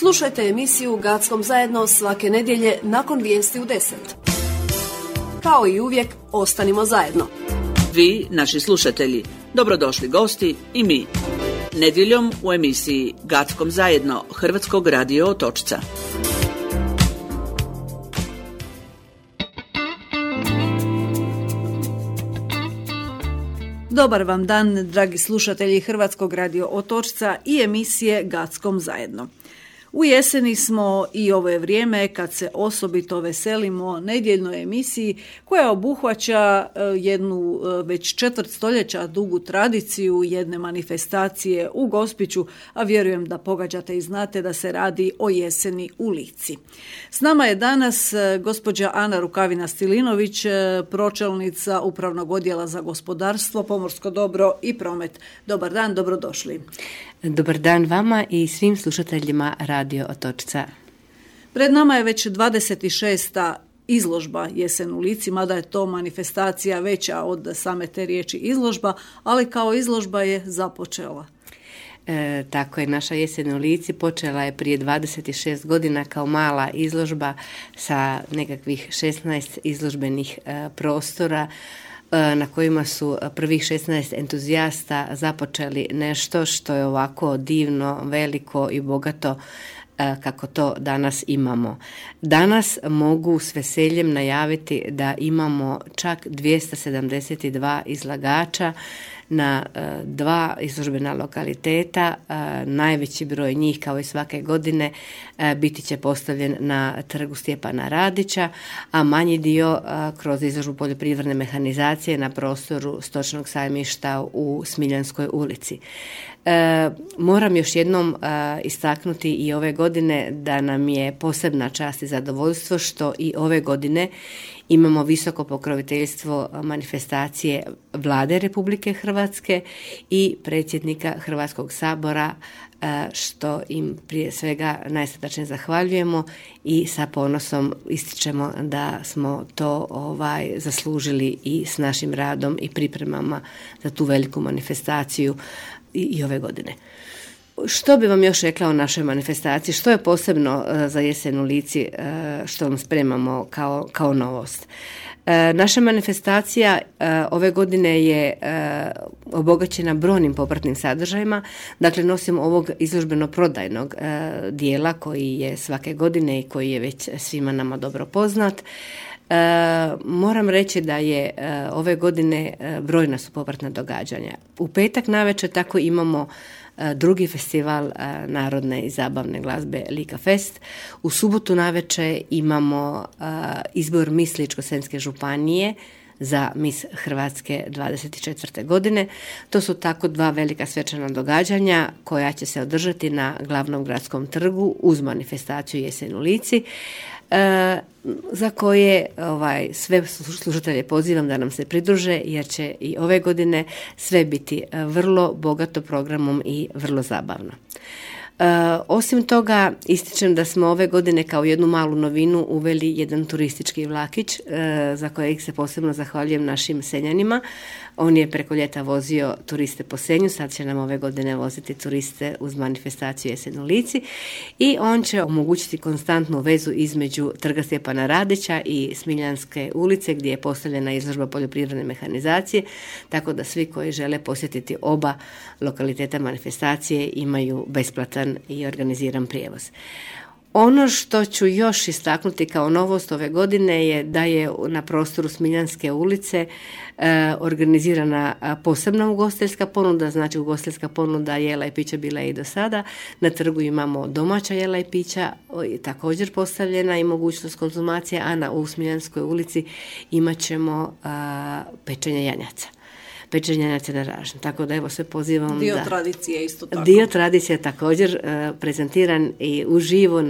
Slušajte emisiju Gackom zajedno svake nedjelje nakon vijesti u 10. Kao i uvijek, ostanimo zajedno. Vi, naši slušatelji, dobrodošli gosti i mi. Nedjeljom u emisiji Gackom zajedno Hrvatskog radio Otočca. Dobar vam dan, dragi slušatelji Hrvatskog radio Otočca i emisije Gackom zajedno. U jeseni smo i ovo je vrijeme kad se osobito veselimo nedjeljnoj emisiji koja obuhvaća jednu već četvrt stoljeća dugu tradiciju jedne manifestacije u Gospiću, a vjerujem da pogađate i znate da se radi o jeseni u Lici. S nama je danas gospođa Ana Rukavina-Stilinović, pročelnica Upravnog odjela za gospodarstvo, pomorsko dobro i promet. Dobar dan, dobrodošli. Dobar dan vama i svim slušateljima Radio Otočca. Pred nama je već 26. izložba Jesen u Lici, mada je to manifestacija veća od same te riječi izložba, ali kao izložba je započela. Tako je, naša Jesen u Lici počela je prije 26 godina kao mala izložba sa nekakvih 16 izložbenih prostora, na kojima su prvih 16 entuzijasta započeli nešto što je ovako divno, veliko i bogato kako to danas imamo. Danas mogu s veseljem najaviti da imamo čak 272 izlagača na dva izložbena lokaliteta. Najveći broj njih, kao i svake godine, biti će postavljen na trgu Stjepana Radića, a manji dio kroz izložbu poljoprivredne mehanizacije na prostoru Stočnog sajmišta u Smiljanskoj ulici. Moram još jednom istaknuti i ove godine da nam je posebna čast i zadovoljstvo što i ove godine imamo visoko pokroviteljstvo manifestacije Vlade Republike Hrvatske i predsjednika Hrvatskog sabora, što im prije svega najsrdačnije zahvaljujemo i sa ponosom ističemo da smo to zaslužili i s našim radom i pripremama za tu veliku manifestaciju i ove godine. Što bi vam još rekla o našoj manifestaciji? Što je posebno za Jesen u Lici što vam spremamo kao novost? Naša manifestacija ove godine je obogaćena brojnim popratnim sadržajima. Dakle, nosim ovog izložbeno-prodajnog dijela koji je svake godine i koji je već svima nama dobro poznat. Moram reći da je ove godine brojna su popratna događanja. U petak navečer tako imamo drugi festival narodne i zabavne glazbe Lika Fest. U subotu navečer imamo izbor Miss Ličko-senjske županije za Miss Hrvatske 24. godine. To su tako dva velika svečana događanja koja će se održati na glavnom gradskom trgu uz manifestaciju Jesen u Lici, za koje sve slušatelje pozivam da nam se pridruže jer će i ove godine sve biti vrlo bogato programom i vrlo zabavno. Osim toga, ističem da smo ove godine kao jednu malu novinu uveli jedan turistički vlakić za kojeg se posebno zahvaljujem našim Senjanima. On je preko ljeta vozio turiste po Senju, sad će nam ove godine voziti turiste uz manifestaciju Jesen u Lici i on će omogućiti konstantnu vezu između trga Stjepana Radića i Smiljanske ulice gdje je postavljena izložba poljoprivredne mehanizacije, tako da svi koji žele posjetiti oba lokaliteta manifestacije imaju besplatan i organiziran prijevoz. Ono što ću još istaknuti kao novost ove godine je da je na prostoru Smiljanske ulice organizirana posebna ugostiteljska ponuda, znači ugostiteljska ponuda jela i pića bila je i do sada. Na trgu imamo domaća jela i pića, također postavljena i mogućnost konzumacije, a u Smiljanskoj ulici imat ćemo pečenje janjaca. Pečenje nacionalne ražnje. Tako da evo se pozivam dio tradicije isto tako. Dio tradicije također prezentiran i uživo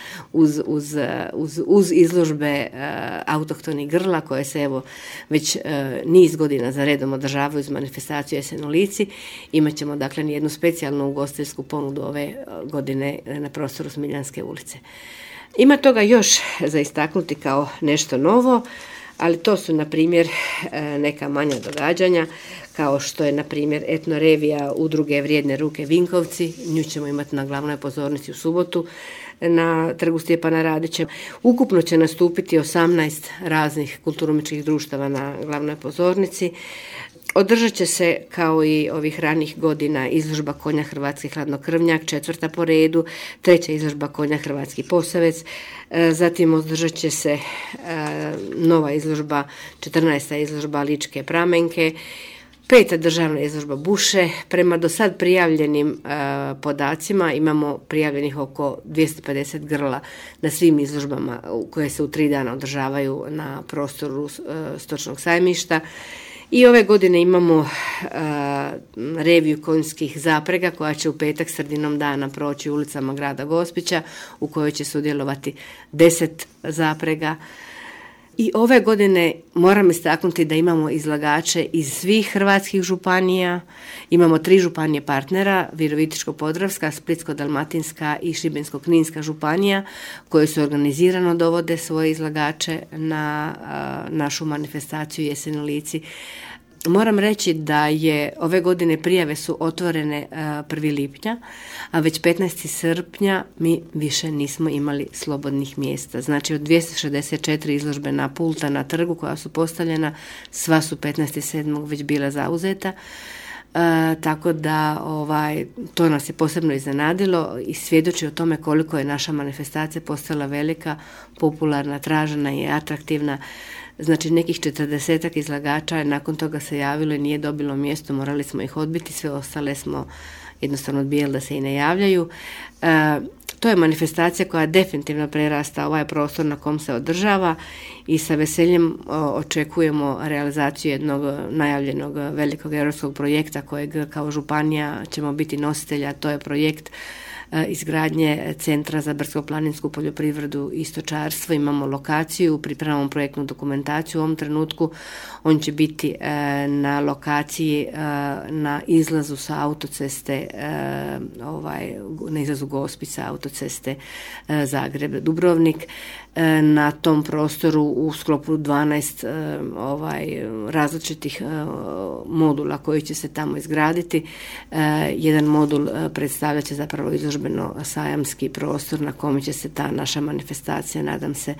uz izložbe autohtonih grla koje se evo već niz godina za redom održavaju uz manifestaciju Jesen u Lici. Imaćemo dakle jednu specijalnu ugostiteljsku ponudu ove godine na prostoru Smiljanske ulice. Ima toga još za istaknuti kao nešto novo. ali to su na primjer neka manja događanja, kao što je na primjer etnorevija udruge Vrijedne ruke Vinkovci. Nju ćemo imati na glavnoj pozornici u subotu na Trgu Stjepana Radića. Ukupno će nastupiti 18 raznih kulturno-umjetničkih društava na glavnoj pozornici. Održat će se, kao i ovih ranih godina, izložba konja Hrvatski hladnokrvnjak, 4. po redu, 3. izložba konja Hrvatski posavec, zatim održat će se nova izložba, 14. izložba Ličke pramenke, 5. državna izložba buše. Prema do sad prijavljenim podacima imamo prijavljenih oko 250 grla na svim izložbama koje se u 3 dana održavaju na prostoru stočnog sajmišta. I ove godine imamo reviju konjskih zaprega koja će u petak sredinom dana proći ulicama grada Gospića, u kojoj će sudjelovati 10 zaprega. I ove godine moram istaknuti da imamo izlagače iz svih hrvatskih županija. Imamo 3 županije partnera, Virovitičko-podravska, Splitsko-dalmatinska i Šibensko-kninska županija, koje su organizirano dovode svoje izlagače na našu manifestaciju Jesen u Lici. Moram reći da je ove godine prijave su otvorene 1. lipnja, a već 15. srpnja mi više nismo imali slobodnih mjesta. Znači od 264 izložbena pulta na trgu koja su postavljena, sva su 15.7. već bila zauzeta. Tako da to nas je posebno iznenadilo i svjedoči o tome koliko je naša manifestacija postala velika, popularna, tražena i atraktivna. Znači nekih 40 izlagača je nakon toga se javilo i nije dobilo mjesto, morali smo ih odbiti, sve ostale smo jednostavno odbijali da se i ne javljaju. To je manifestacija koja definitivno prerasta ovaj prostor na kom se održava i sa veseljem očekujemo realizaciju jednog najavljenog velikog europskog projekta kojeg kao županija ćemo biti nositelja, a to je projekt izgradnje Centra za brdsko-planinsku poljoprivredu i stočarstvo. Imamo lokaciju, pripremamo projektnu dokumentaciju u ovom trenutku. On će biti na lokaciji na izlazu sa autoceste, na izlazu Gospića, autoceste Zagreb-Dubrovnik. Na tom prostoru u sklopu 12 različitih modula koji će se tamo izgraditi. Jedan modul predstavlja će zapravo izložbeno sajamski prostor na kojem će se ta naša manifestacija, nadam se,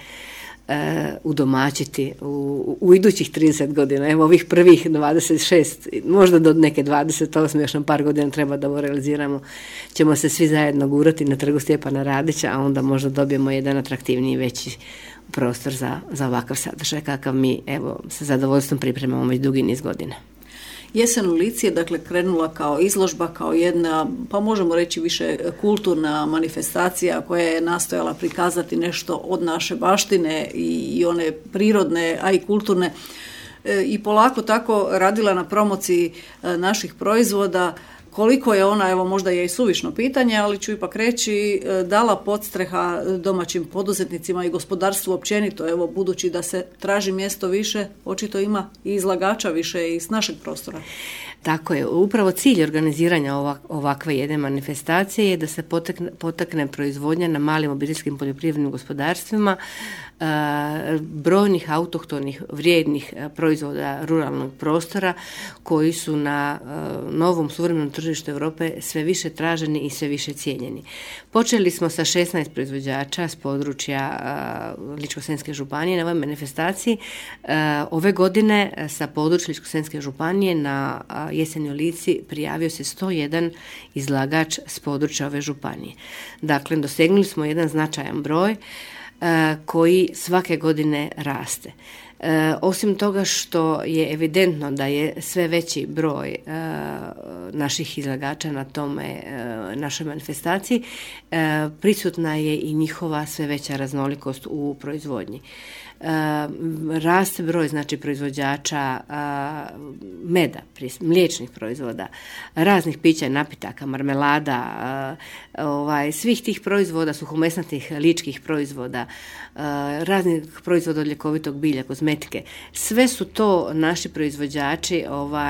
udomaćiti u idućih 30 godina. Evo ovih prvih 26, možda do neke 28, još nam par godina treba da ovo realiziramo, ćemo se svi zajedno gurati na Trgu Stjepana Radića, a onda možda dobijemo jedan atraktivniji, veći prostor za ovakav sadržaj kakav mi sa zadovoljstvom pripremamo već dugi niz godina. Jesen u Lici je dakle krenula kao izložba, kao jedna, pa možemo reći više kulturna manifestacija koja je nastojala prikazati nešto od naše baštine i one prirodne, a i kulturne, i polako tako radila na promociji naših proizvoda. Koliko je ona, evo možda je i suvišno pitanje, ali ću ipak reći, dala podstreha domaćim poduzetnicima i gospodarstvu općenito, evo budući da se traži mjesto više, očito ima i izlagača više iz našeg prostora. Tako je, upravo cilj organiziranja ovakve jedne manifestacije je da se potakne proizvodnja na malim obiteljskim poljoprivrednim gospodarstvima, brojnih autohtonih vrijednih proizvoda ruralnog prostora koji su na novom suvremenom tržištu Europe sve više traženi i sve više cijenjeni. Počeli smo sa 16 proizvođača s područja Ličko-senjske županije na ovoj manifestaciji. Ove godine sa područja Ličko-senjske županije na Jeseni u Lici prijavio se 101 izlagač s područja ove županije. Dakle, dosegnuli smo jedan značajan broj koji svake godine raste. Osim toga što je evidentno da je sve veći broj naših izlagača na tome našoj manifestaciji, prisutna je i njihova sve veća raznolikost u proizvodnji. Raste broj proizvođača meda, mliječnih proizvoda, raznih pića i napitaka, marmelada, svih tih proizvoda, suhomesnatih ličkih proizvoda, raznih proizvoda od ljekovitog bilja, kozmetike. Sve su to naši proizvođači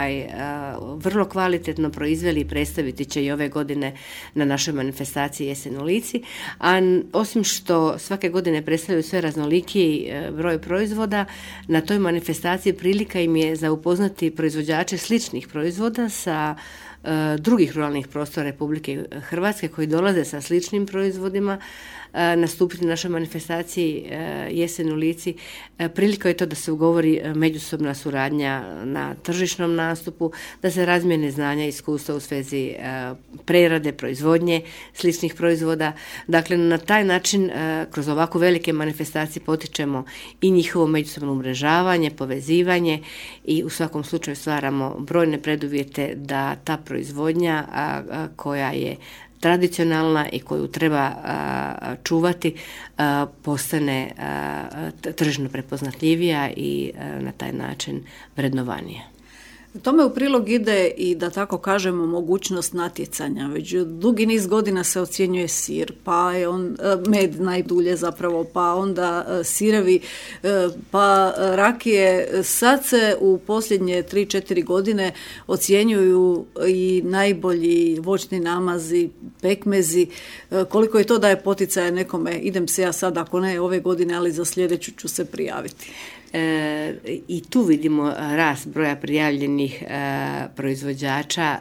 vrlo kvalitetno proizveli i predstaviti će i ove godine na našoj manifestaciji Jesen u Lici. A osim što svake godine predstavljaju sve raznoliki broj proizvoda. Na toj manifestaciji prilika im je za upoznati proizvođače sličnih proizvoda sa drugih ruralnih prostora Republike Hrvatske koji dolaze sa sličnim proizvodima nastupiti na našoj manifestaciji Jesen u Lici. Prilika je to da se ugovori međusobna suradnja na tržišnom nastupu, da se razmijene znanja i iskustva u svezi prerade, proizvodnje sličnih proizvoda. Dakle, na taj način kroz ovako velike manifestacije potičemo i njihovo međusobno umrežavanje, povezivanje i u svakom slučaju stvaramo brojne preduvjete da ta proizvodnja koja je tradicionalna i koju treba čuvati postane tržno prepoznatljivija i na taj način vrednovanija. Tome u prilog ide i, da tako kažemo, mogućnost natjecanja. Već dugi niz godina se ocjenjuje sir, pa je med najdulje zapravo, pa onda sirevi, pa rakije. Sad se u posljednje 3-4 godine ocjenjuju i najbolji voćni namazi, pekmezi. Koliko je to daje poticaje nekome, idem se ja sad, ako ne ove godine, ali za sljedeću ću se prijaviti. I tu vidimo rast broja prijavljenih proizvođača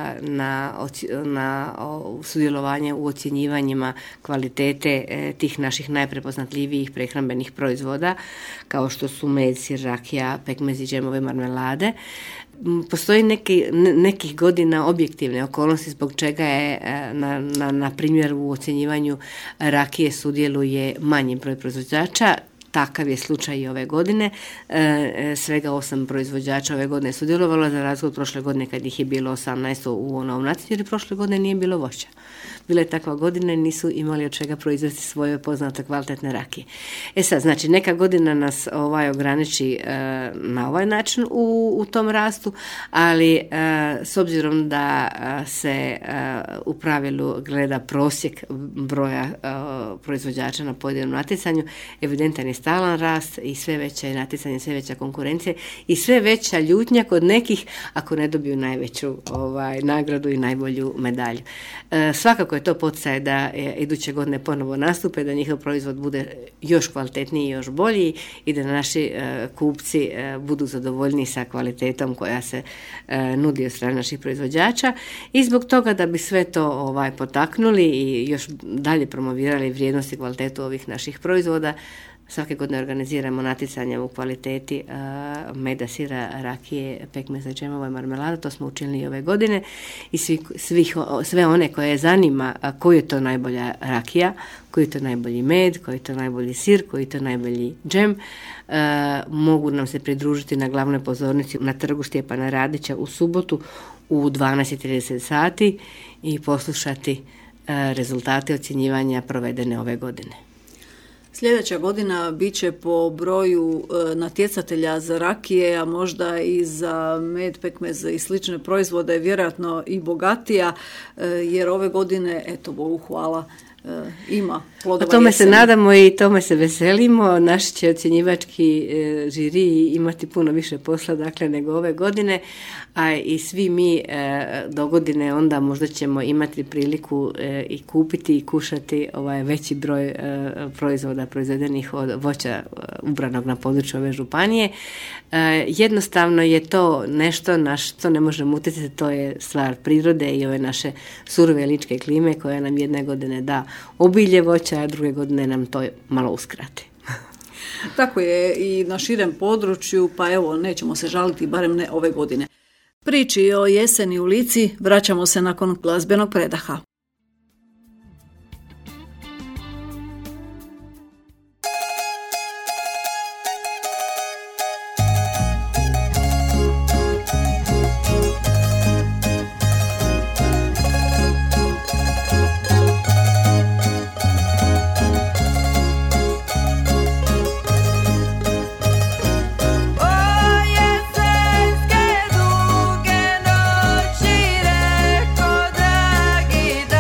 na sudjelovanje u ocjenjivanjima kvalitete tih naših najprepoznatljivijih prehrambenih proizvoda, kao što su med, sir, rakija, pekmezi, džemove, marmelade. Postoji nekih godina objektivne okolnosti zbog čega je na primjer u ocjenjivanju rakije sudjeluje manji broj proizvođača. Takav je slučaj i ove godine. Svega 8 proizvođača ove godine sudjelovalo, za razliku od prošle godine kad ih je bilo 18 u novom natječaju, jer prošle godine nije bilo voća. Bila je takva godina i nisu imali od čega proizvesti svoje poznate kvalitetne rakije. Sad, znači, neka godina nas ograniči na ovaj način u tom rastu, ali s obzirom da se u pravilu gleda prosjek broja proizvođača na pojedinom natjecanju, evidentan je stalan rast i sve veće je natjecanje, sve veća konkurencija i sve veća ljutnja kod nekih ako ne dobiju najveću nagradu i najbolju medalju. Svakako je to poticaj da iduće godine ponovo nastupe, da njihov proizvod bude još kvalitetniji i još bolji i da naši kupci budu zadovoljni sa kvalitetom koja se nudi od strane naših proizvođača i zbog toga da bi sve to potaknuli i još dalje promovirali vrijednost i kvalitetu ovih naših proizvoda. Svake godine organiziramo natjecanja u kvaliteti meda, sira, rakije, pekmeza, džemova i marmelada. To smo učinili i ove godine i sve one koje zanima koji je to najbolja rakija, koji je to najbolji med, koji je to najbolji sir, koji je to najbolji džem, mogu nam se pridružiti na glavnoj pozornici na trgu Stjepana Radića u subotu u 12:30 sati i poslušati rezultate ocjenjivanja provedene ove godine. Sljedeća godina bit će po broju natjecatelja za rakije, a možda i za med, pekmez i slične proizvode vjerojatno i bogatija, jer ove godine, eto, Bogu hvala, ima plodova jeseni. Tome se nadamo i tome se veselimo. Naš će ocjenjivački žiri imati puno više posla, dakle, nego ove godine, a i svi mi do godine onda možda ćemo imati priliku i kupiti i kušati veći broj proizvoda proizvedenih od voća ubranog na području ove županije. Jednostavno je to nešto na što ne možemo utjecati, to je stvar prirode i ove naše surove ličke klime koja nam jedne godine da obilje voća, a druge godine nam to malo uskrati. Tako je i na širem području, pa evo, nećemo se žaliti, barem ne ove godine. Priči o jeseni u Lici vraćamo se nakon glazbenog predaha. Jesenske duge noći, reko dragi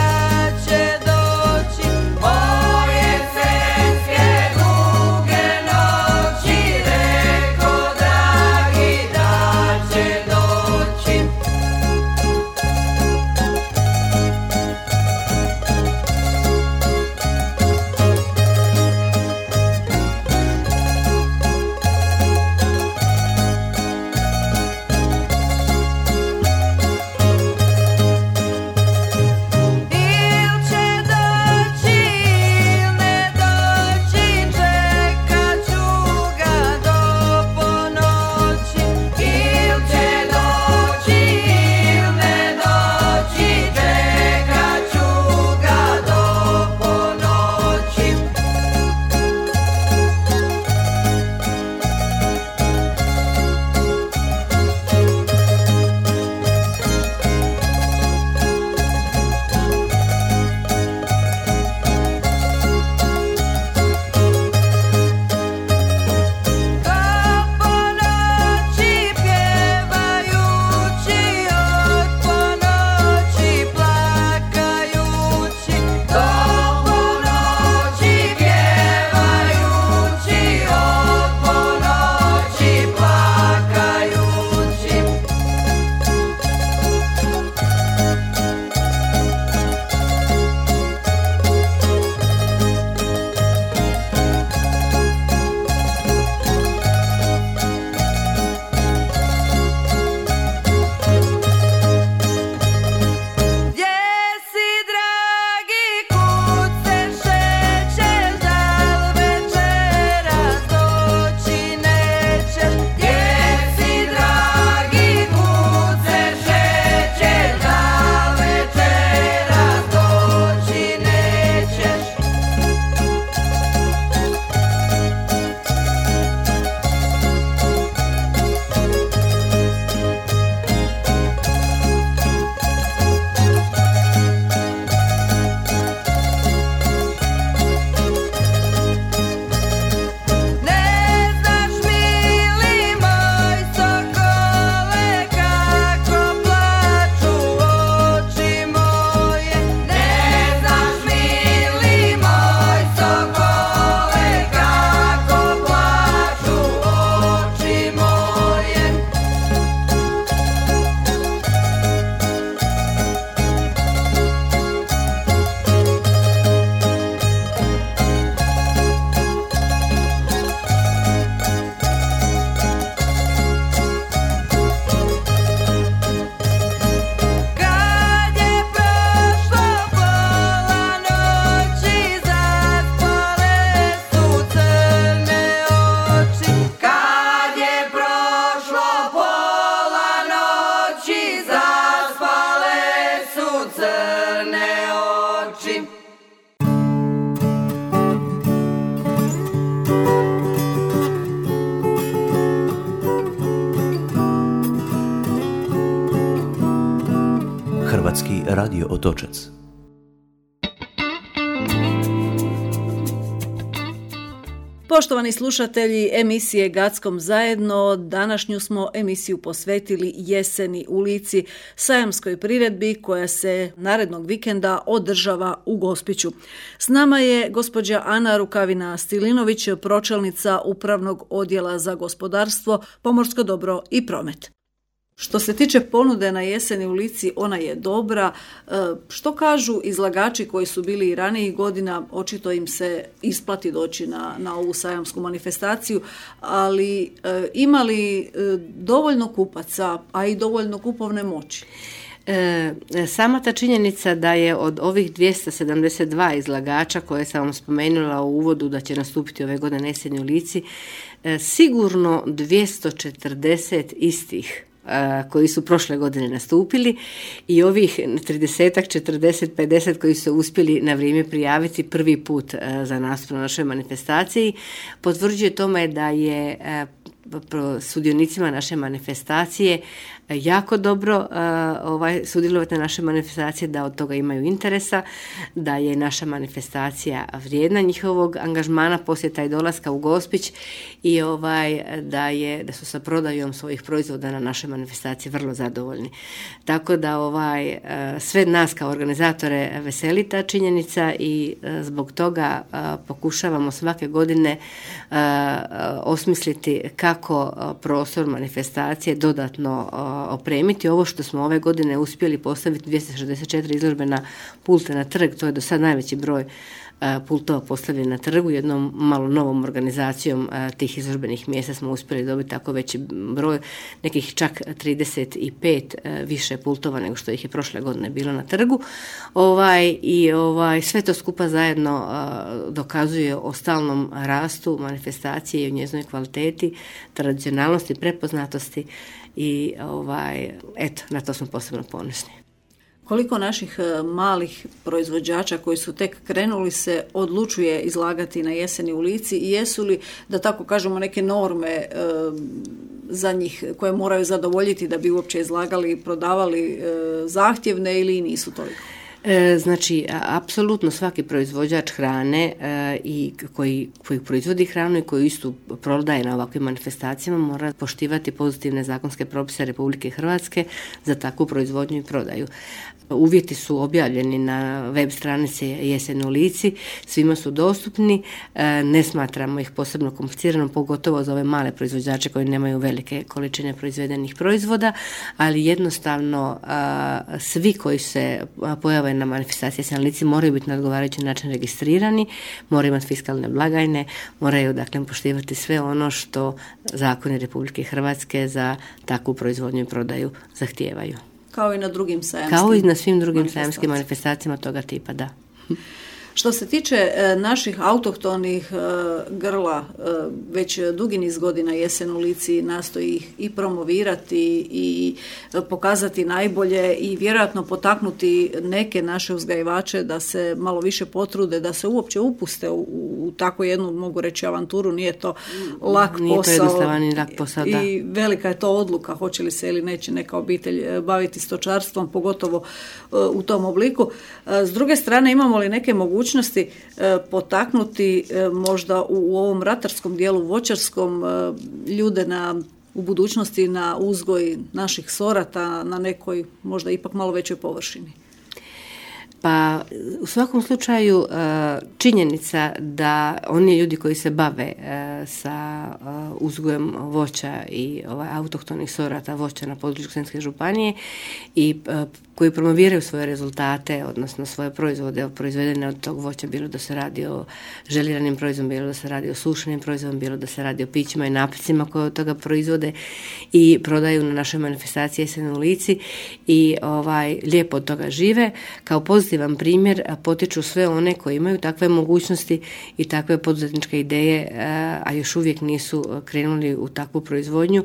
Hrvatski radio Otočac. Poštovani slušatelji emisije Gackom zajedno, današnju smo emisiju posvetili jeseni u Lici, sajamskoj priredbi koja se narednog vikenda održava u Gospiću. S nama je gospođa Ana Rukavina-Stilinović, pročelnica Upravnog odjela za gospodarstvo, pomorsko dobro i promet. Što se tiče ponude na jeseni u Lici, ona je dobra. Što kažu izlagači koji su bili i ranijih godina, očito im se isplati doći na ovu sajamsku manifestaciju, ali ima li dovoljno kupaca, a i dovoljno kupovne moći? Sama ta činjenica da je od ovih 272 izlagača koje sam vam spomenula u uvodu da će nastupiti ove godine na jeseni u Lici, sigurno 240 istih koji su prošle godine nastupili i ovih 30, 40, 50 koji su uspjeli na vrijeme prijaviti prvi put za nastup na našoj manifestaciji potvrđuje tome da je sudionicima naše manifestacije jako dobro sudjelovati na naše manifestacije, da od toga imaju interesa, da je naša manifestacija vrijedna njihovog angažmana, posjeta i dolaska u Gospić i da su sa prodajom svojih proizvoda na našoj manifestaciji vrlo zadovoljni. Tako da sve nas kao organizatore veseli ta činjenica i zbog toga pokušavamo svake godine osmisliti kako prostor manifestacije dodatno opremiti. Ovo što smo ove godine uspjeli postaviti 264 izložbena pulta na trg, to je do sad najveći broj pultova postavljeni na trgu. Jednom malo novom organizacijom tih izložbenih mjesta smo uspjeli dobiti tako veći broj, nekih čak 35 više pultova nego što ih je prošle godine bilo na trgu. Sve to skupa zajedno dokazuje o stalnom rastu manifestacije i o njezinoj kvaliteti, tradicionalnosti, prepoznatosti i na to smo posebno ponosni. Koliko naših malih proizvođača koji su tek krenuli se odlučuje izlagati na jeseni u Lici i jesu li, da tako kažemo, neke norme za njih koje moraju zadovoljiti da bi uopće izlagali i prodavali zahtjevne ili nisu toliko? Znači, apsolutno svaki proizvođač hrane i koji proizvodi hranu i koji istu prodaje na ovakvim manifestacijama mora poštivati pozitivne zakonske propise Republike Hrvatske za takvu proizvodnju i prodaju. Uvjeti su objavljeni na web stranici Jesen u Lici, svima su dostupni, ne smatramo ih posebno kompliciranom, pogotovo za ove male proizvođače koji nemaju velike količine proizvedenih proizvoda, ali jednostavno svi koji se pojave na manifestaciji Jesen u Lici moraju biti na odgovarajući način registrirani, moraju imati fiskalne blagajne, moraju dakle poštivati sve ono što zakoni Republike Hrvatske za takvu proizvodnju i prodaju zahtijevaju. Kao i na drugim sajamskim. Kao i na svim drugim sajamskim manifestacijama toga tipa, da. Što se tiče naših autohtonih grla, već dugi niz godina Jesen u Lici nastoji ih i promovirati i pokazati najbolje i vjerojatno potaknuti neke naše uzgajivače da se malo više potrude, da se uopće upuste u takvu jednu, mogu reći, avanturu. Nije to lak posao. Nije to jednostavan i lak posao, da. I velika je to odluka hoće li se ili neće neka obitelj baviti stočarstvom, pogotovo u tom obliku. S druge strane, imamo li neke mogućnosti potaknuti možda u ovom ratarskom dijelu, voćarskom, ljude u budućnosti na uzgoj naših sorata na nekoj možda ipak malo većoj površini? Pa u svakom slučaju činjenica da oni ljudi koji se bave sa uzgojem voća i autohtonih sorata voća na području Ličko-senjske županije i koji promoviraju svoje rezultate, odnosno svoje proizvode proizvedene od tog voća, bilo da se radi o želiranim proizvodom, bilo da se radi o sušenim proizvodom, bilo da se radi o pićima i napicima koje od toga proizvode i prodaju na našoj manifestaciji Jesen u Lici i lijepo od toga žive. Kao pozitivno pozitivan primjer potiču sve one koji imaju takve mogućnosti i takve poduzetničke ideje, a još uvijek nisu krenuli u takvu proizvodnju.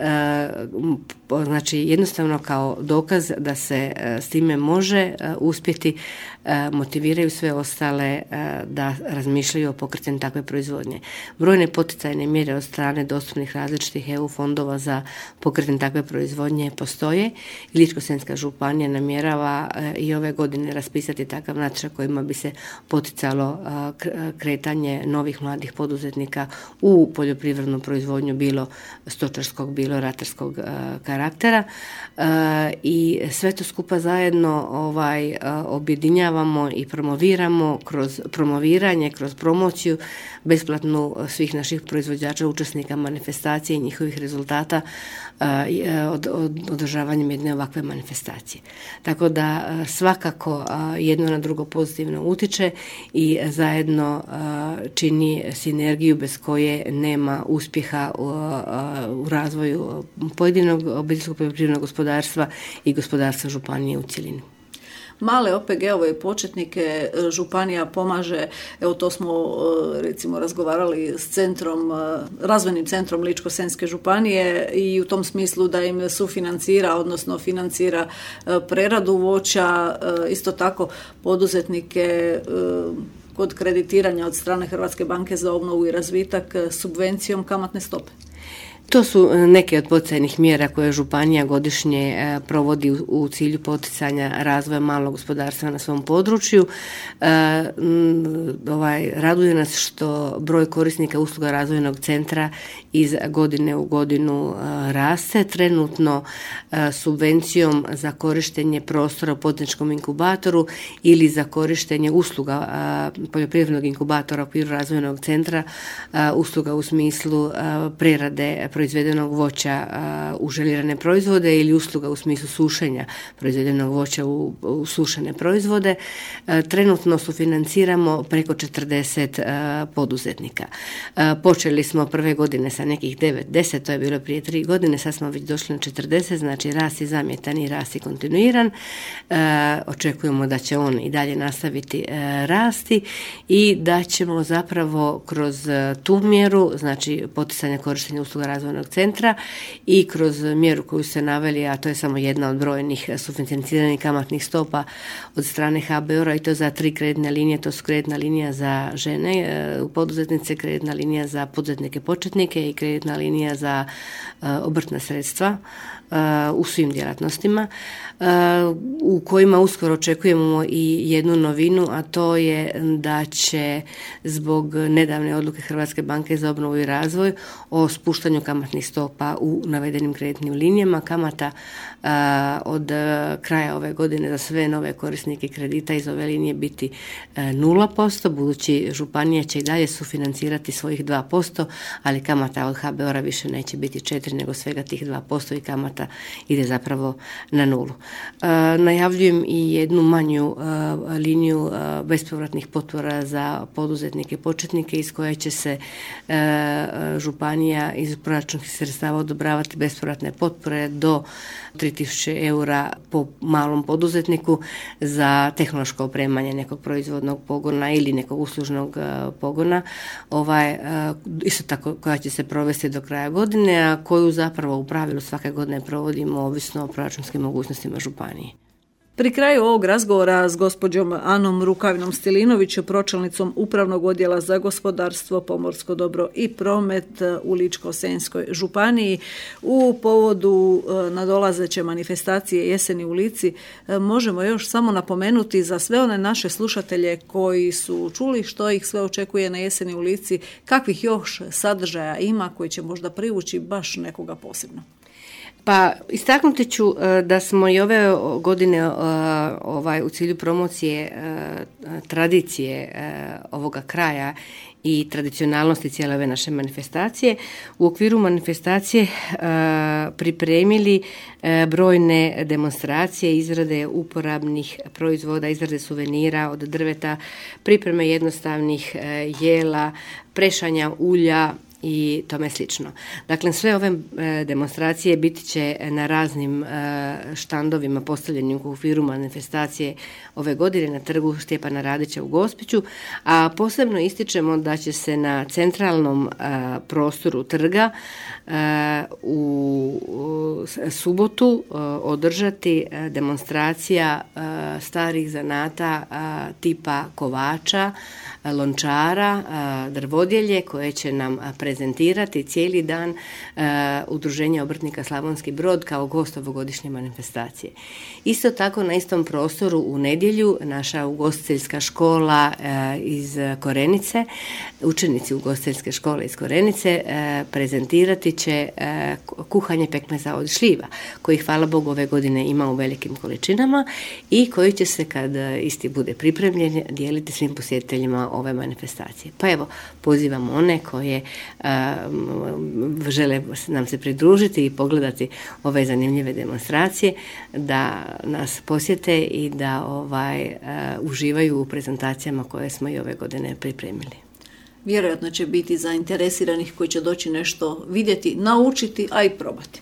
Znači jednostavno kao dokaz da se s time može uspjeti, motiviraju sve ostale da razmišljaju o pokretanju takve proizvodnje. Brojne poticajne mjere od strane dostupnih različitih EU fondova za pokretanje takve proizvodnje postoje. Ličko-senjska županija namjerava i ove godine raspisati takav natječaj kojima bi se poticalo kretanje novih mladih poduzetnika u poljoprivrednu proizvodnju, bilo stočarskog, bilo ratarskog karaktera. I sve to skupa zajedno objedinjavamo i promoviramo kroz promoviranje, kroz promociju besplatnu svih naših proizvođača, učesnika manifestacije i njihovih rezultata održavanjem jedne ovakve manifestacije. Tako da svakako jedno na drugo pozitivno utiče i zajedno čini sinergiju bez koje nema uspjeha u razvoju pojedinog obiteljskog poljoprivrednog gospodarstva i gospodarstva županije u cjelini. Male OPG-ove i početnike županija pomaže, evo to smo recimo razgovarali s centrom, razvojnim centrom Ličko-senjske županije i u tom smislu da im sufinancira, odnosno financira preradu voća, isto tako poduzetnike kod kreditiranja od strane Hrvatske banke za obnovu i razvitak subvencijom kamatne stope. To su neke od poticajnih mjera koje županija godišnje provodi u cilju poticanja razvoja malog gospodarstva na svom području. Raduje nas što broj korisnika usluga razvojnog centra iz godine u godinu raste. Trenutno subvencijom za korištenje prostora u poduzetničkom inkubatoru ili za korištenje usluga poljoprivrednog inkubatora u okviru razvojnog centra, usluga u smislu prerade proizvedenog voća u želirane proizvode ili usluga u smislu sušenja proizvedenog voća u sušene proizvode. Trenutno sufinanciramo preko 40 poduzetnika. Počeli smo prve godine sa nekih 9-10, to je bilo prije 3 godine, sad smo već došli na 40, znači rast je zamjetan i rast je kontinuiran. Očekujemo da će on i dalje nastaviti rasti i da ćemo zapravo kroz tu mjeru, znači poticanja korištenja usluga razvojnog centra i kroz mjeru koju ste naveli, a to je samo jedna od brojnih sufinanciranih kamatnih stopa od strane HBOR-a i to za 3 kreditne linije, to su kreditna linija za žene poduzetnice, kreditna linija za poduzetnike početnike i kreditna linija za obrtna sredstva u svim djelatnostima, u kojima uskoro očekujemo i jednu novinu, a to je da će zbog nedavne odluke Hrvatske banke za obnovu i razvoj o spuštanju kamatnih stopa u navedenim kreditnim linijama, kamata od kraja ove godine za sve nove korisnike kredita iz ove linije biti 0%, budući županija će i dalje sufinancirati svojih 2%, ali kamata od HBOR-a više neće biti 4, nego svega tih 2% i kamata ide zapravo na 0. Najavljujem i jednu manju liniju bespovratnih potpora za poduzetnike i početnike iz koje će se županija iz proračunskih sredstava odobravati bespovratne potpore do 3.000 eura po malom poduzetniku za tehnološko opremanje nekog proizvodnog pogona ili nekog uslužnog pogona, isto tako koja će se provesti do kraja godine, a koju zapravo u pravilu svake godine provodimo ovisno o proračunskim mogućnostima županije. Pri kraju ovog razgovora s gospođom Anom Rukavinom-Stilinović, pročelnicom Upravnog odjela za gospodarstvo, pomorsko dobro i promet u Ličko-senjskoj županiji, u povodu nadolazeće manifestacije Jeseni u Lici, možemo još samo napomenuti za sve one naše slušatelje koji su čuli što ih sve očekuje na Jeseni u Lici, kakvih još sadržaja ima koji će možda privući baš nekoga posebno. Pa istaknuti ću da smo i ove godine u cilju promocije tradicije ovoga kraja i tradicionalnosti cijele ove naše manifestacije u okviru manifestacije pripremili brojne demonstracije, izrade uporabnih proizvoda, izrade suvenira od drveta, pripreme jednostavnih jela, prešanja ulja, i tome slično. Dakle, sve ove demonstracije biti će na raznim štandovima postavljenim u okviru manifestacije ove godine na trgu Stjepana Radića u Gospiću, a posebno ističemo da će se na centralnom prostoru trga u subotu održati demonstracija starih zanata tipa kovača, lončara, drvodjelje koje će nam prezentirati cijeli dan Udruženje obrtnika Slavonski Brod kao gost ovogodišnje manifestacije. Isto tako na istom prostoru u nedjelju naša ugostiteljska škola iz Korenice, učenici ugostiteljske škole iz Korenice prezentirati će kuhanje pekmeza od šljiva, koji hvala Bogu ove godine ima u velikim količinama i koji će se kad isti bude pripremljen dijeliti svim posjetiteljima ove manifestacije. Pa evo, pozivam one koje žele nam se pridružiti i pogledati ove zanimljive demonstracije da nas posjete i da uživaju u prezentacijama koje smo i ove godine pripremili. Vjerojatno će biti zainteresiranih koji će doći nešto vidjeti, naučiti, a i probati.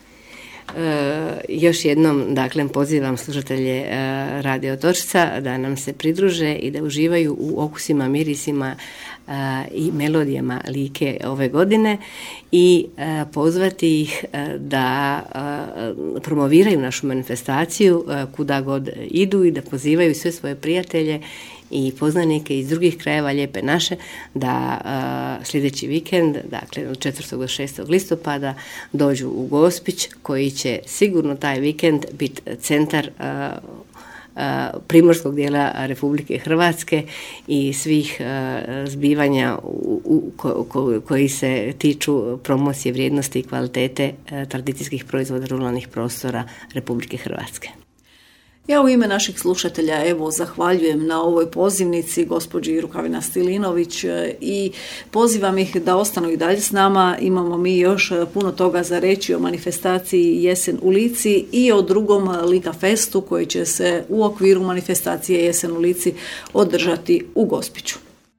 Još jednom, dakle, pozivam slušatelje Radio Otočca da nam se pridruže i da uživaju u okusima, mirisima i melodijama Like ove godine i pozvati ih da promoviraju našu manifestaciju kuda god idu i da pozivaju sve svoje prijatelje i poznanike iz drugih krajeva Lijepe naše da sljedeći vikend, dakle od 4. do 6. listopada dođu u Gospić, koji će sigurno taj vikend biti centar primorskog dijela Republike Hrvatske i svih zbivanja koji se tiču promocije vrijednosti i kvalitete tradicijskih proizvoda ruralnih prostora Republike Hrvatske. Ja u ime naših slušatelja zahvaljujem na ovoj pozivnici gospođi Rukavina Stilinović i pozivam ih da ostanu i dalje s nama. Imamo mi još puno toga za reći o manifestaciji Jesen u Lici i o drugom Lika Festu koji će se u okviru manifestacije Jesen u Lici održati u Gospiću.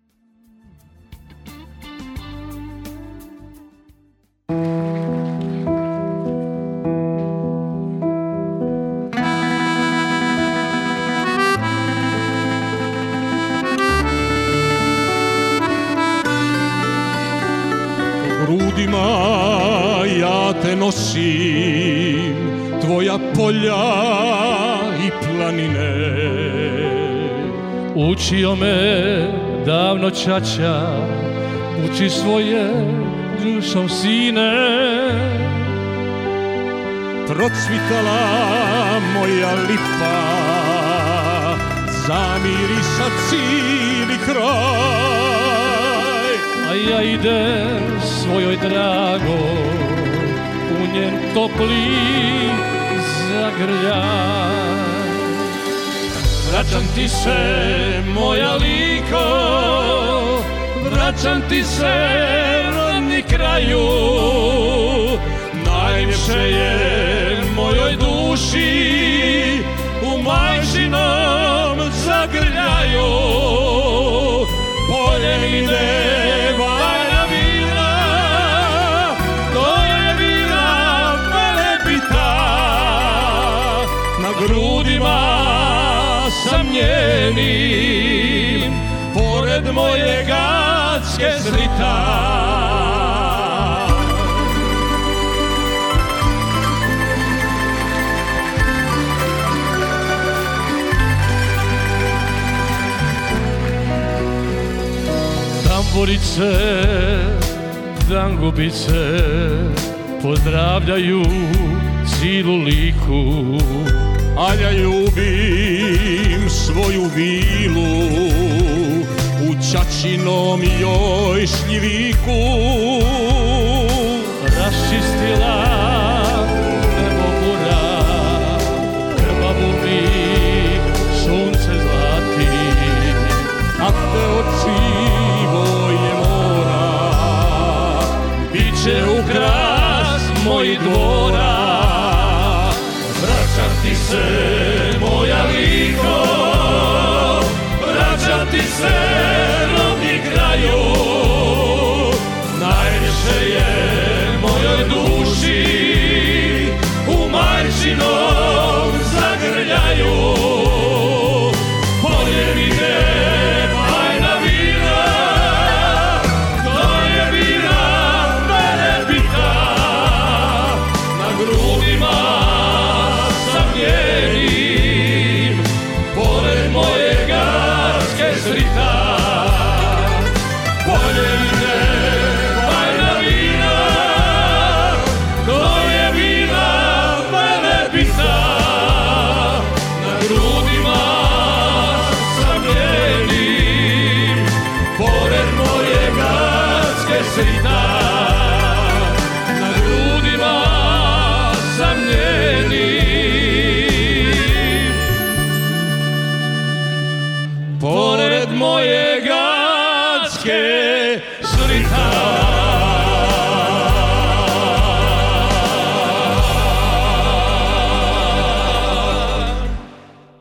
Ja te nosim, tvoja polja i planine. Učio me davno ćaća, uči svoje dušom sine. Procvitala moja lipa, zamirisa cijeli kraj. A ja idem svojoj dragoj, u njen topli zagrljaj. Vraćam ti se, moja Liko, vraćam ti se, rodni kraju. Najljepše je mojoj duši u majčinom zagrljaju. Polje ide valja vina, to je vina Velebita. Na grudima sam njenim, pored moje gatske zrita. Tamburice, dangubice pozdravljaju cilu Liku, a ja ljubim svoju vilu u ćaćinom joj šljiviku. Raščistila nebo bura, krvavu mi sunce zlati, a te oči će ukras mojih dvora. Vraćam ti se, moja Liko, vraćam ti se, rodni kraju. Najljepše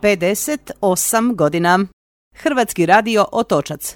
58 godina. Hrvatski radio Otočac.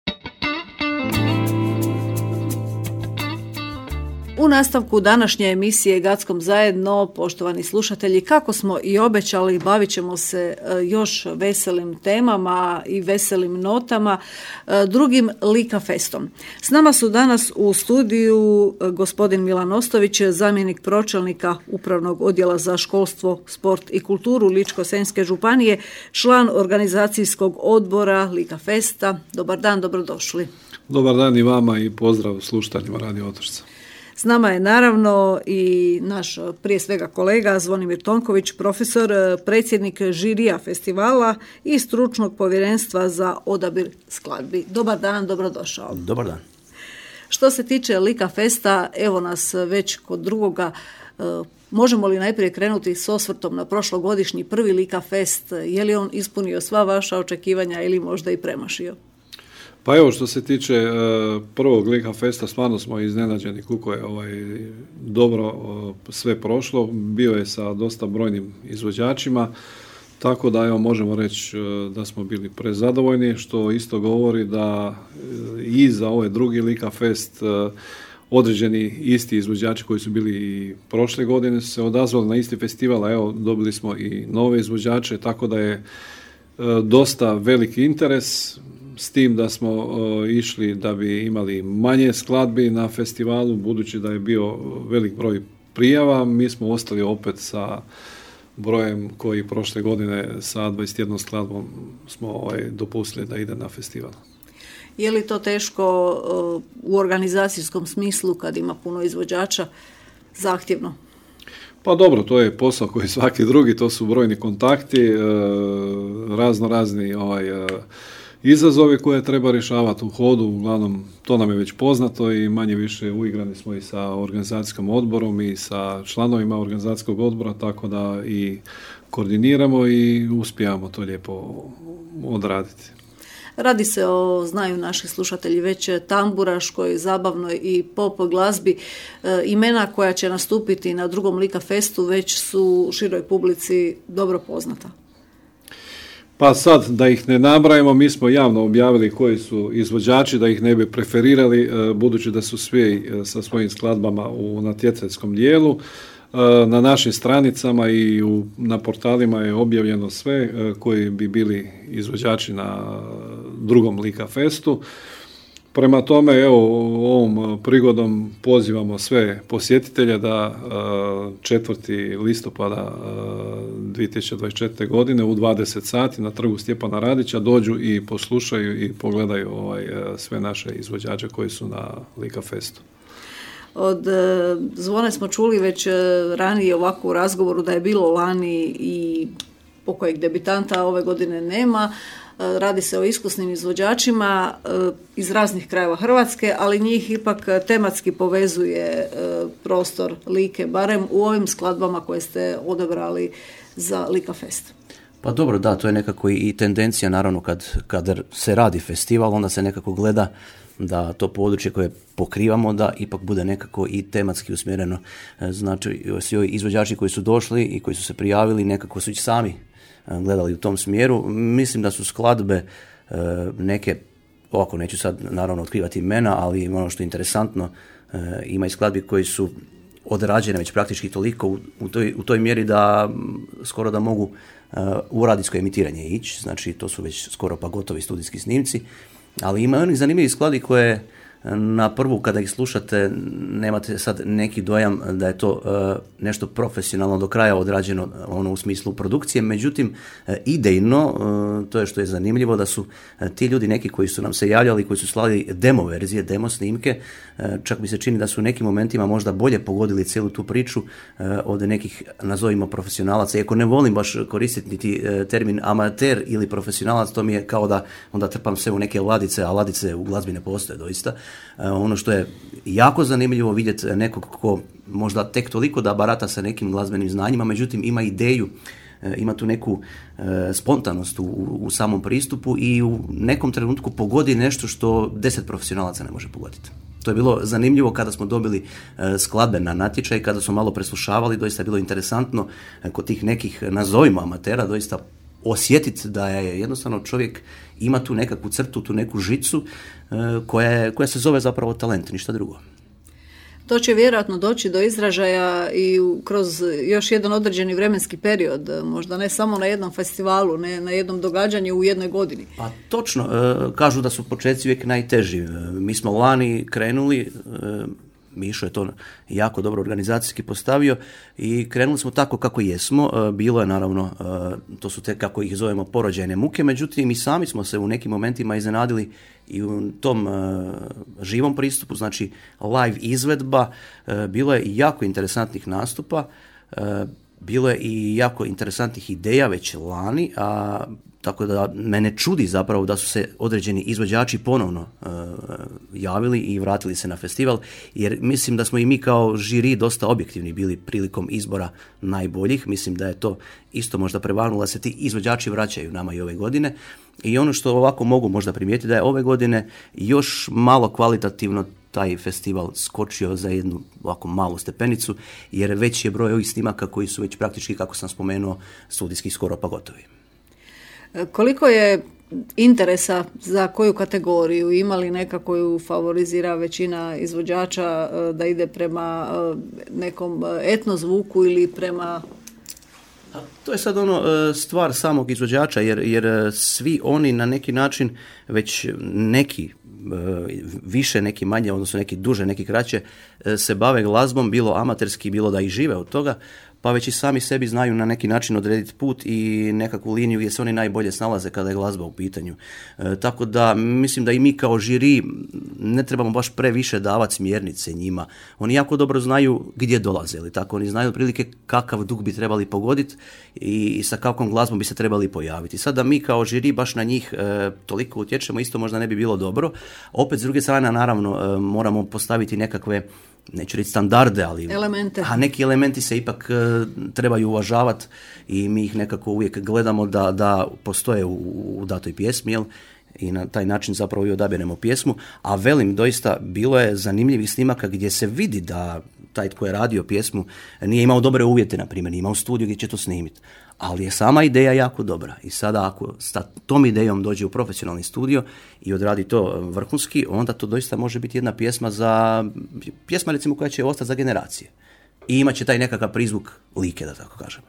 U nastavku današnje emisije Gackom zajedno, poštovani slušatelji, kako smo i obećali, bavit ćemo se još veselim temama i veselim notama, drugim Lika festom. S nama su danas u studiju gospodin Milan Ostović, zamjenik pročelnika Upravnog odjela za školstvo, sport i kulturu Ličko-senjske županije, član organizacijskog odbora Lika festa. Dobar dan, dobrodošli. Dobar dan i vama i pozdrav slušateljima Radio Otočca. S nama je naravno i naš prije svega kolega Zvonimir Tonković, profesor, predsjednik žirija festivala i stručnog povjerenstva za odabir skladbi. Dobar dan, dobrodošao. Dobar dan. Što se tiče Lika festa, evo nas već kod drugoga. Možemo li najprije krenuti s osvrtom na prošlogodišnji prvi Lika fest? Je li on ispunio sva vaša očekivanja ili možda i premašio? Pa evo, što se tiče prvog Lika festa, stvarno smo iznenađeni koliko je dobro sve prošlo. Bio je sa dosta brojnim izvođačima, tako da evo možemo reći da smo bili prezadovoljni, što isto govori da i za ovaj drugi Lika fest određeni isti izvođači koji su bili i prošle godine su se odazvali na isti festival, a evo dobili smo i nove izvođače, tako da je dosta veliki interes. S tim da smo išli da bi imali manje skladbi na festivalu, budući da je bio velik broj prijava, mi smo ostali opet sa brojem koji prošle godine sa 21 skladbom smo dopustili da ide na festival. Je li to teško u organizacijskom smislu kad ima puno izvođača, zahtjevno? Pa dobro, to je posao koji svaki drugi, to su brojni kontakti, razni izazovi koje treba rješavati u hodu, uglavnom to nam je već poznato i manje više uigrani smo i sa organizacijskim odborom i sa članovima organizacijskog odbora, tako da i koordiniramo i uspijamo to lijepo odraditi. Radi se o, znaju naši slušatelji, već tamburaškoj, zabavnoj i pop glazbi. Imena koja će nastupiti na drugom Lika festu već su široj publici dobro poznata. Pa sad, da ih ne nabrajamo, mi smo javno objavili koji su izvođači, da ih ne bi preferirali, budući da su svi sa svojim skladbama u natjecateljskom dijelu. Na našim stranicama i na portalima je objavljeno sve koji bi bili izvođači na drugom Lika festu. Prema tome, evo, ovom prigodom pozivamo sve posjetitelje da 4. listopada 2024. godine u 20 sati na trgu Stjepana Radića dođu i poslušaju i pogledaju sve naše izvođače koji su na Lika festu. Od Zvone smo čuli već ranije ovako u razgovoru da je bilo lani i pokojeg debitanta, ove godine nema. Radi se o iskusnim izvođačima iz raznih krajeva Hrvatske, ali njih ipak tematski povezuje prostor Like, barem u ovim skladbama koje ste odabrali za Lika fest. Pa dobro, da, to je nekako i tendencija, naravno kad se radi festival, onda se nekako gleda da to područje koje pokrivamo da ipak bude nekako i tematski usmjereno. Znači, svi ovi izvođači koji su došli i koji su se prijavili nekako su i sami gledali u tom smjeru. Mislim da su skladbe neke, ovako neću sad naravno otkrivati imena, ali ono što je interesantno, ima i skladbi koji su odrađene već praktički toliko u toj mjeri da skoro da mogu u radijsko emitiranje ići, znači to su već skoro pa gotovi studijski snimci, ali ima onih zanimljivih skladbi koje na prvu kada ih slušate nemate sad neki dojam da je to nešto profesionalno do kraja odrađeno u smislu produkcije, međutim idejno, to je što je zanimljivo, da su ti ljudi neki koji su nam se javljali, koji su slali demo verzije, demo snimke, čak mi se čini da su u nekim momentima možda bolje pogodili cijelu tu priču od nekih, nazovimo, profesionalaca. Iako ne volim baš koristiti niti termin amater ili profesionalac, to mi je kao da onda trpam sve u neke ladice, a ladice u glazbi ne postoje doista. Ono što je jako zanimljivo vidjeti nekog ko možda tek toliko da barata sa nekim glazbenim znanjima, međutim ima ideju, ima tu neku spontanost u samom pristupu i u nekom trenutku pogodi nešto što 10 profesionalaca ne može pogoditi. To je bilo zanimljivo kada smo dobili skladbe na natječaj, kada smo malo preslušavali, doista je bilo interesantno kod tih nekih, nazovimo amatera, doista osjetiti da je jednostavno čovjek ima tu nekakvu crtu, tu neku žicu koja se zove zapravo talent, ništa drugo. To će vjerojatno doći do izražaja i kroz još jedan određeni vremenski period, možda ne samo na jednom festivalu, ne na jednom događanju u jednoj godini. Pa točno, kažu da su početci uvijek najteži. Mi smo lani krenuli, Mišo je to jako dobro organizacijski postavio i krenuli smo tako kako jesmo. Bilo je naravno, to su te kako ih zovemo porođajne muke, međutim i sami smo se u nekim momentima iznenadili i u tom živom pristupu, znači live izvedba, bilo je i jako interesantnih nastupa, bilo je i jako interesantnih ideja već lani, tako da mene čudi zapravo da su se određeni izvođači ponovno javili i vratili se na festival, jer mislim da smo i mi kao žiri dosta objektivni bili prilikom izbora najboljih. Mislim da je to isto možda prevanulo da se ti izvođači vraćaju nama i ove godine. I ono što ovako mogu možda primijetiti da je ove godine još malo kvalitativno taj festival skočio za jednu ovako malu stepenicu, jer već je broj ovih snimaka koji su već praktički, kako sam spomenuo, studijski skoro pa gotovi. Koliko je interesa za koju kategoriju? Ima li neka koju favorizira većina izvođača da ide prema nekom etno zvuku ili prema... To je sad stvar samog izvođača, jer svi oni na neki način već neki više, neki manje, odnosno neki duže, neki kraće, se bave glazbom, bilo amaterski, bilo da i žive od toga, pa već i sami sebi znaju na neki način odrediti put i nekakvu liniju gdje se oni najbolje snalaze kada je glazba u pitanju. Tako da mislim da i mi kao žiri ne trebamo baš previše davati smjernice njima. Oni jako dobro znaju gdje dolaze, ili tako, oni znaju otprilike kakav dug bi trebali pogoditi i sa kakvom glazbom bi se trebali pojaviti. Sad da mi kao žiri baš na njih toliko utječemo, isto možda ne bi bilo dobro. Opet s druge strane, naravno, moramo postaviti nekakve, neću reći standarde, ali elemente. A neki elementi se ipak trebaju uvažavati i mi ih nekako uvijek gledamo da postoje u datoj pjesmi, jel? I na taj način zapravo i odabiremo pjesmu. A velim, doista bilo je zanimljivih snimaka gdje se vidi da taj tko je radio pjesmu nije imao dobre uvjete, na primjer, nije imao studiju gdje će to snimiti. Ali je sama ideja jako dobra. I sada ako s tom idejom dođe u profesionalni studio i odradi to vrhunski, onda to doista može biti jedna pjesma recimo koja će ostati za generacije. I imat će taj nekakav prizvuk like, da tako kažem.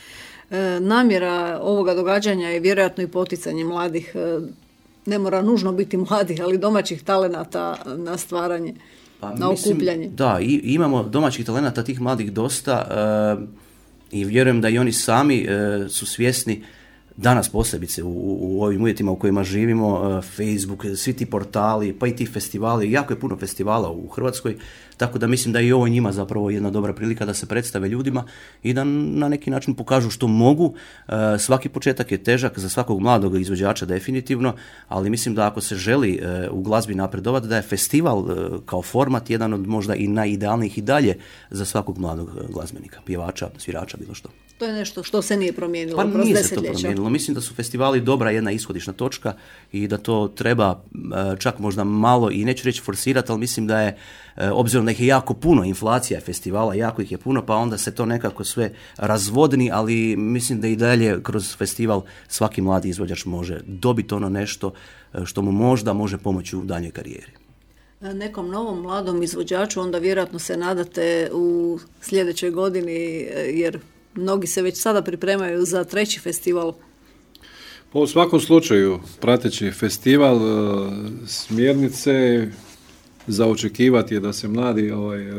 Namjera ovoga događanja je vjerojatno i poticanje mladih, ne mora nužno biti mladih, ali domaćih talenata na stvaranje, na okupljanje. Da, imamo domaćih talenata, tih mladih dosta, i vjerujem da i oni sami su svjesni danas posebice u ovim uvjetima u kojima živimo, Facebook, svi ti portali, pa i ti festivali, jako je puno festivala u Hrvatskoj, tako da mislim da je i ovo njima zapravo jedna dobra prilika da se predstave ljudima i da na neki način pokažu što mogu. Svaki početak je težak za svakog mladog izvođača definitivno, ali mislim da ako se želi u glazbi napredovati, da je festival kao format jedan od možda i najidealnijih i dalje za svakog mladog glazbenika, pjevača, svirača, bilo što. To je nešto što se nije promijenilo kroz desetljeća. Pa nije se to promijenilo. Mislim da su festivali dobra jedna ishodišna točka i da to treba čak možda malo, i neću reći forsirati, ali mislim da je, obzirom da ih je jako puno, inflacija festivala, jako ih je puno, pa onda se to nekako sve razvodni, ali mislim da i dalje kroz festival svaki mladi izvođač može dobiti ono nešto što mu možda može pomoći u daljnjoj karijeri. Nekom novom mladom izvođaču onda vjerojatno se nadate u sljedećoj godini, jer mnogi se već sada pripremaju za 3. festival. Pa u svakom slučaju, prateći festival, smjernice za očekivati je da se mladi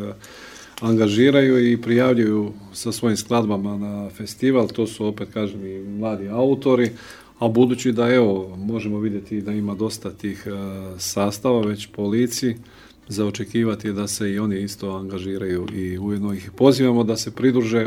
angažiraju i prijavljuju sa svojim skladbama na festival. To su, opet kažem, i mladi autori, a budući da možemo vidjeti da ima dosta tih sastava već po lici, za očekivati je da se i oni isto angažiraju i ujedno ih pozivamo da se pridruže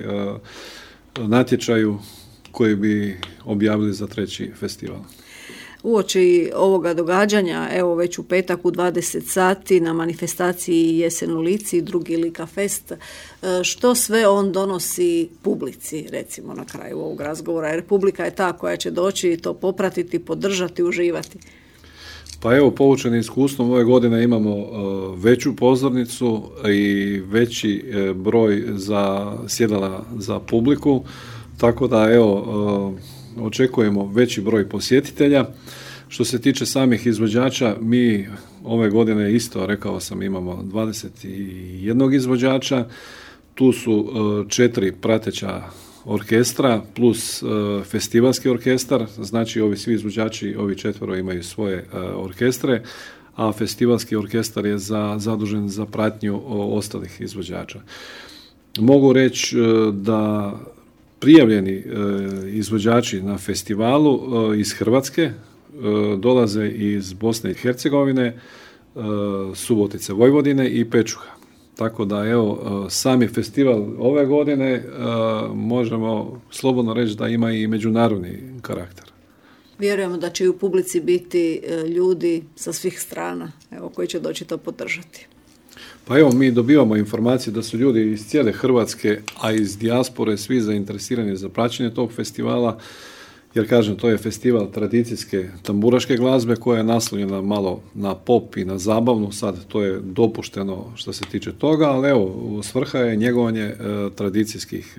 natječaju koji bi objavili za 3. festival. Uoči ovoga događanja, evo već u petak u 20 sati na manifestaciji Jesen u Lici, drugi Lika Fest, što sve on donosi publici, recimo na kraju ovog razgovora, jer publika je ta koja će doći i to popratiti, podržati, uživati. Pa evo, poučeni iskustvom, ove godine imamo veću pozornicu i veći broj sjedala za publiku, tako da očekujemo veći broj posjetitelja. Što se tiče samih izvođača, mi ove godine isto, rekao sam, imamo 21 izvođača. Tu su 4 prateća orkestra plus festivalski orkestar, znači ovi svi izvođači, ovi 4 imaju svoje orkestre, a festivalski orkestar je zadužen za pratnju ostalih izvođača. Mogu reći da prijavljeni izvođači na festivalu iz Hrvatske dolaze iz Bosne i Hercegovine, Subotice, Vojvodine i Pečuha. Tako da evo, sami festival ove godine možemo slobodno reći da ima i međunarodni karakter. Vjerujemo da će i u publici biti ljudi sa svih strana, evo, koji će doći to podržati. Pa evo, mi dobivamo informacije da su ljudi iz cijele Hrvatske, a iz dijaspore, svi zainteresirani za praćenje tog festivala, jer kažem, to je festival tradicijske tamburaške glazbe koja je naslonjena malo na pop i na zabavnu, sad to je dopušteno što se tiče toga, ali evo, svrha je njegovanje tradicijskih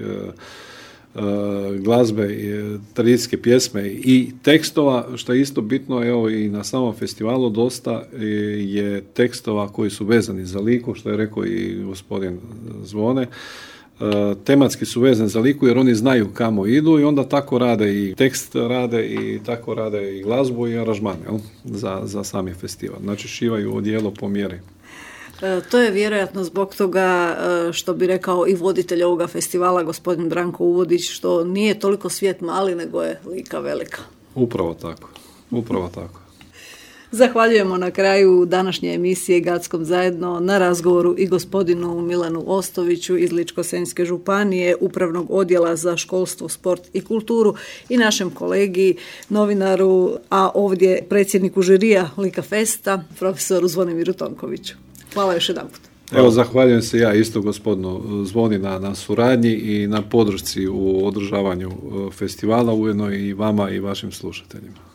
glazbe, tradicijske pjesme i tekstova, što je isto bitno, evo i na samom festivalu dosta je tekstova koji su vezani za Liku, što je rekao i gospodin Zvone. Tematski su vezani za Liku jer oni znaju kamo idu i onda tako rade i tekst rade i tako rade i glazbu i aranžman, za sami festival. Znači šivaju odijelo po mjeri. To je vjerojatno zbog toga što bi rekao i voditelj ovoga festivala, gospodin Branko Uvodić, što nije toliko svijet mali, nego je Lika velika. Upravo tako. Zahvaljujemo na kraju današnje emisije Gackom zajedno na razgovoru i gospodinu Milanu Ostoviću iz Ličko-senjske županije, Upravnog odjela za školstvo, sport i kulturu i našem kolegi, novinaru, a ovdje predsjedniku žirija Lika Festa, profesoru Zvonimiru Tonkoviću. Hvala još jedanput. Evo, zahvaljujem se ja isto gospodinu Zvoni na suradnji i na podršci u održavanju festivala, ujedno i vama i vašim slušateljima.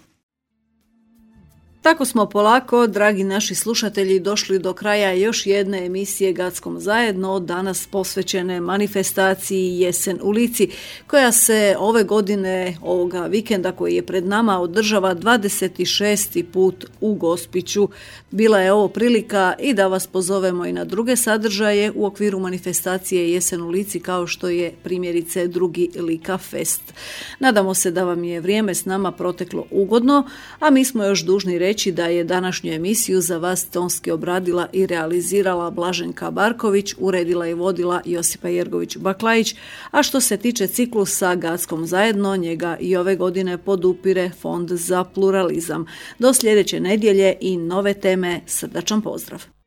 Tako smo polako, dragi naši slušatelji, došli do kraja još jedne emisije Gackom zajedno, danas posvećene manifestaciji Jesen u Lici, koja se ove godine, ovoga vikenda koji je pred nama, održava 26. put u Gospiću. Bila je ovo prilika i da vas pozovemo i na druge sadržaje u okviru manifestacije Jesen u Lici, kao što je primjerice drugi Lika Fest. Nadamo se da vam je vrijeme s nama proteklo ugodno, a mi smo još dužni reći da je današnju emisiju za vas tonski obradila i realizirala Blaženka Barković, uredila i vodila Josipa Jergović-Baklajić, a što se tiče ciklusa Gackom zajedno, njega i ove godine podupire Fond za pluralizam. Do sljedeće nedjelje i nove teme, srdačan pozdrav.